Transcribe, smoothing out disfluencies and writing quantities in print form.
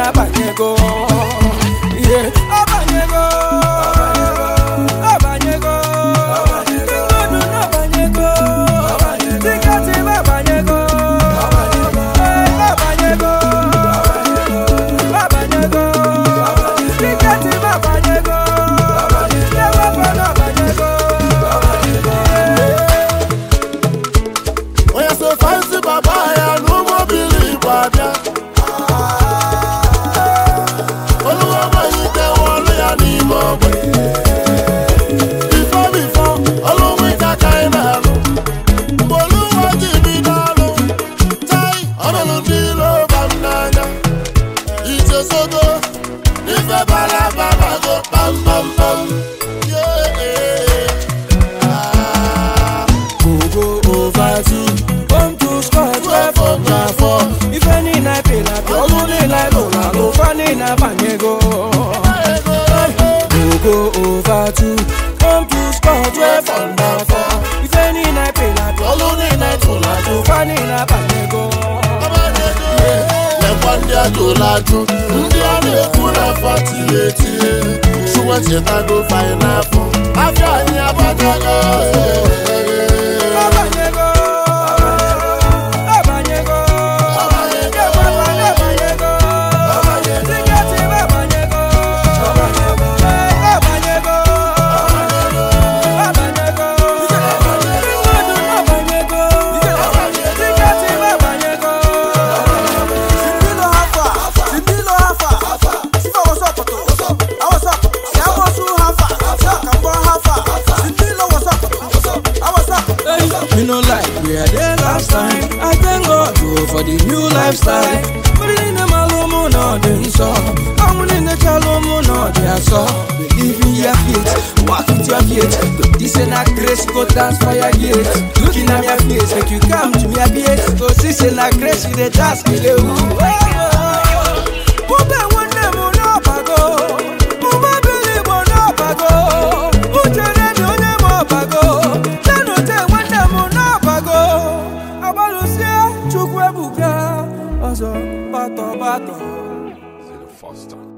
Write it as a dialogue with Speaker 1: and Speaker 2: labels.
Speaker 1: abanyego. Yeah, abanyego. Abanyego. Abanyego. Abanyego. Tikati abanyego. Abanyego. Abanyego. Tikati abanyego.
Speaker 2: Oya so fancy baba ya no more believe baba. Oluwa ma yite won ya ni mo gbe. Before Oluwa ta kai na lo. Oluwa ji bi na lo. Tai Ololu di lo banana. Ije sogo. Ife bala baba go bam bam bam.
Speaker 1: Go over to come to score 12 over 4. If any night pay na only like Lola, no funny na banyego. Go over to come to score 12 under 4. If any night pay na only like Lola, no funny na banyego.
Speaker 2: Ndị ajụlajụ ndị a na-ekwu na fatileti Chukwu chetago fainapụ afọ anyị abatago.
Speaker 1: Abanyego. Abanyego. Abanyego. Abanyego. Tikati abanyego. Abanyego. Abanyego. Abanyego. Tikati abanyego.
Speaker 3: Sindilo hafa. Sifa what's up? I was up. Yeah, what's up? Hafa. Kambo hafa. Sindilo what's up? I was up.
Speaker 1: Me no like we are there last time. I thank God for the new lifestyle. But in the malomo no they saw. I'm in the chalomo no they saw. Believe in your faith, walk with your faith. This ain't a grace, go dance for your gate. Looking at your face, make you come to me a bit. Go this ain't a grace, you the dance kill you. Pumpe one them on up ago. Mama believe on up ago. Ujere me on them up ago. Tanote one them on up ago. Abalusia chukwe buka. Ozo bato.
Speaker 4: Foster.